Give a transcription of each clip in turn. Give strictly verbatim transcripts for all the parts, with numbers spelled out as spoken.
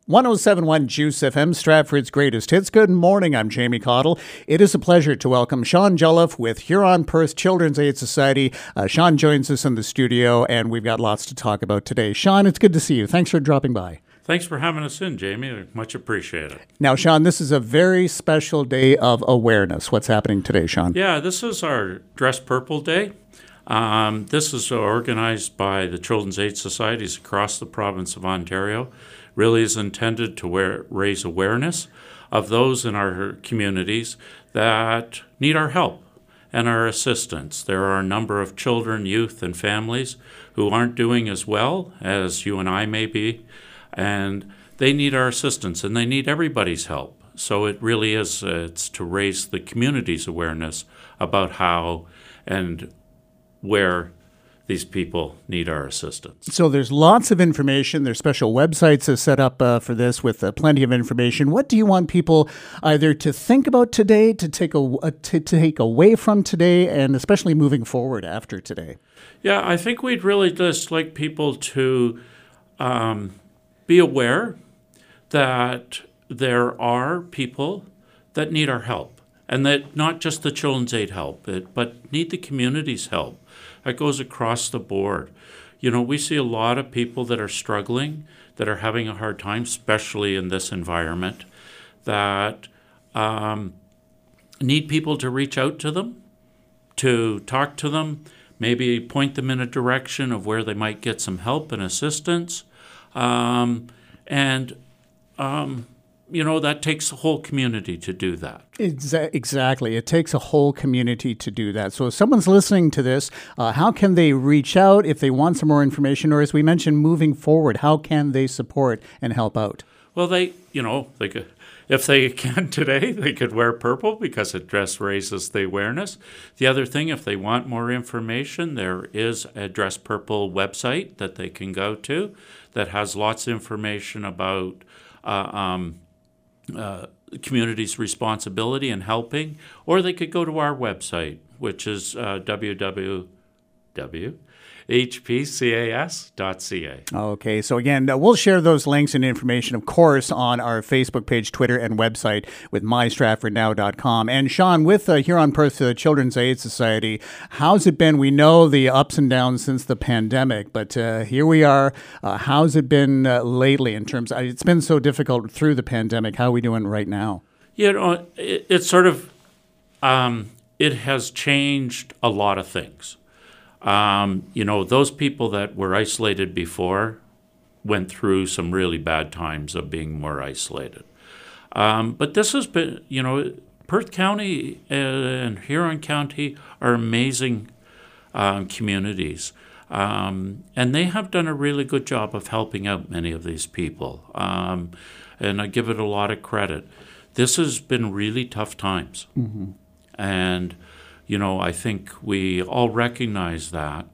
one oh seven point one Juice F M, Stratford's greatest hits. Good morning, I'm Jamie Cottle. It is a pleasure to welcome Sean Jolliffe with Huron-Perth Children's Aid Society. Uh, Sean joins us in the studio, and we've got lots to talk about today. Sean, it's good to see you. Thanks for dropping by. Thanks for having us in, Jamie. Much appreciated. Now, Sean, this is a very special day of awareness. What's happening today, Sean? Yeah, this is our Dress Purple Day. Um, this is organized by the Children's Aid Societies across the province of Ontario. Really is intended to wear, raise awareness of those in our communities that need our help and our assistance. There are a number of children, youth, and families who aren't doing as well as you and I may be, and they need our assistance, and they need everybody's help. So it really is, uh, it's to raise the community's awareness about how and where these people need our assistance. So there's lots of information. There's special websites uh, set up uh, for this with uh, plenty of information. What do you want people either to think about today, to take a, uh, to take away from today, and especially moving forward after today? Yeah, I think we'd really just like people to um, be aware that there are people that need our help, and that not just the Children's Aid help, but need the community's help. That goes across the board. You know, we see a lot of people that are struggling, that are having a hard time, especially in this environment, that um, need people to reach out to them, to talk to them, maybe point them in a direction of where they might get some help and assistance. Um, and, um, you know, that takes the whole community to do that. Exactly. It takes a whole community to do that. So if someone's listening to this, uh, how can they reach out if they want some more information? Or as we mentioned, moving forward, how can they support and help out? Well, they, you know, they could, if they can today, they could wear purple because it just raises the awareness. The other thing, if they want more information, there is a Dress Purple website that they can go to that has lots of information about uh, um, uh, community's responsibility in helping, or they could go to our website, which is uh, w w w dot h p c a s dot c a. Okay, so again, uh, we'll share those links and information, of course, on our Facebook page, Twitter, and website with my stratford now dot com. And Sean, with uh, Huron-Perth uh, Children's Aid Society, how's it been? We know the ups and downs since the pandemic, but uh, here we are. Uh, how's it been uh, lately in terms of, it's been so difficult through the pandemic. How are we doing right now? You know, it, it's sort of, um, it has changed a lot of things. Um, you know, those people that were isolated before went through some really bad times of being more isolated. Um, but this has been, you know, Perth County and Huron County are amazing um, communities. Um, and they have done a really good job of helping out many of these people. Um, and I give it a lot of credit. This has been really tough times. Mm-hmm. And you know, I think we all recognize that.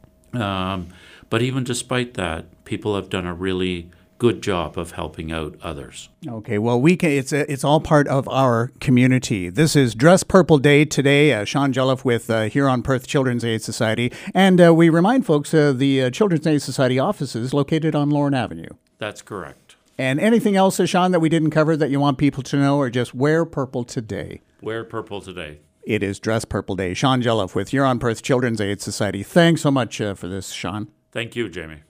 Um, but even despite that, people have done a really good job of helping out others. Okay, well, we can. It's a, it's all part of our community. This is Dress Purple Day today. Uh, Sean Jolliffe with uh, Huron-Perth Children's Aid Society. And uh, we remind folks uh, the uh, Children's Aid Society offices located on Lorne Avenue. That's correct. And anything else, uh, Sean, that we didn't cover that you want people to know, or just wear purple today? Wear purple today. It is Dress Purple Day. Sean Jolliffe with Huron-Perth Children's Aid Society. Thanks so much uh, for this, Sean. Thank you, Jamie.